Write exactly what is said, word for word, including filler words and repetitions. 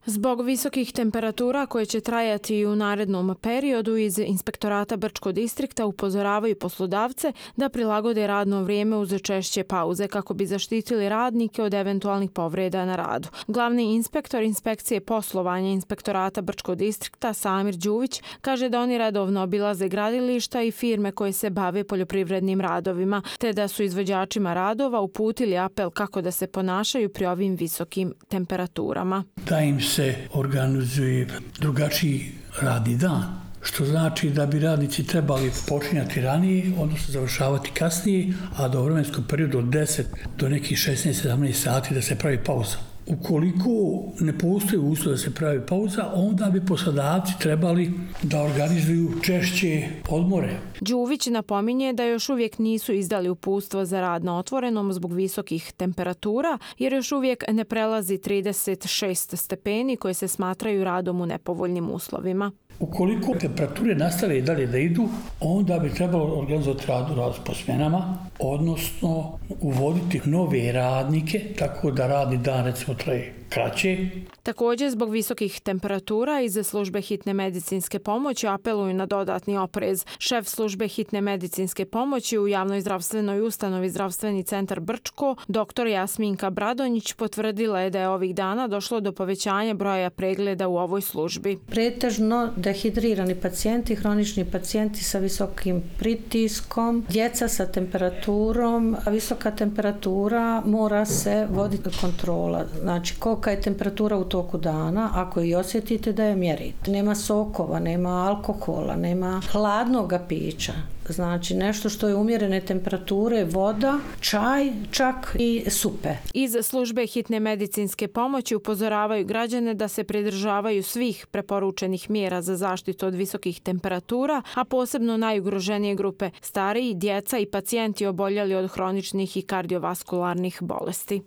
Zbog visokih temperatura koje će trajati i u narednom periodu, iz Inspektorata Brčko distrikta upozoravaju poslodavce da prilagode radno vrijeme uz češće pauze kako bi zaštitili radnike od eventualnih povreda na radu. Glavni inspektor Inspekcije poslovanja Inspektorata Brčko distrikta Samir Đuvić kaže da oni redovno obilaze gradilišta i firme koje se bave poljoprivrednim radovima, te da su izvođačima radova uputili apel kako da se ponašaju pri ovim visokim temperaturama. Da im se organizuje drugačiji radni dan, što znači da bi radnici trebali počinjati ranije, odnosno završavati kasnije, a do vremenskog perioda od deset do nekih šesnaest sedamnaest sati da se pravi pauza. Ukoliko ne postoji uslov da se pravi pauza, onda bi poslodavci trebali da organizuju češće odmore. Đuvić napominje da još uvijek nisu izdali uputstvo za rad na otvorenom zbog visokih temperatura, jer još uvijek ne prelazi trideset šest stepeni koje se smatraju radom u nepovoljnim uslovima. Ukoliko temperature nastave i dalje da idu, onda bi trebalo organizovati rad, rad po smjenama, odnosno uvoditi nove radnike, tako da radni dan recimo traje kraće. Također, zbog visokih temperatura iz službe hitne medicinske pomoći apeluju na dodatni oprez. Šef službe hitne medicinske pomoći u javnoj zdravstvenoj ustanovi Zdravstveni centar Brčko, doktor Jasminka Bradonjić, potvrdila je da je ovih dana došlo do povećanja broja pregleda u ovoj službi. Pretežno dehidrirani pacijenti, hronični pacijenti sa visokim pritiskom, djeca sa temperaturom, a visoka temperatura mora se voditi kontrola. Znači, kolika je temperatura u toku dana, ako i osjetite da je mjerite. Nema sokova, nema alkohola, nema hladnog pića. Znači nešto što je umjerene temperature, voda, čaj, čak i supe. Iz službe hitne medicinske pomoći upozoravaju građane da se pridržavaju svih preporučenih mjera za zaštitu od visokih temperatura, a posebno najugroženije grupe: stariji, djeca i pacijenti oboljeli od hroničnih i kardiovaskularnih bolesti.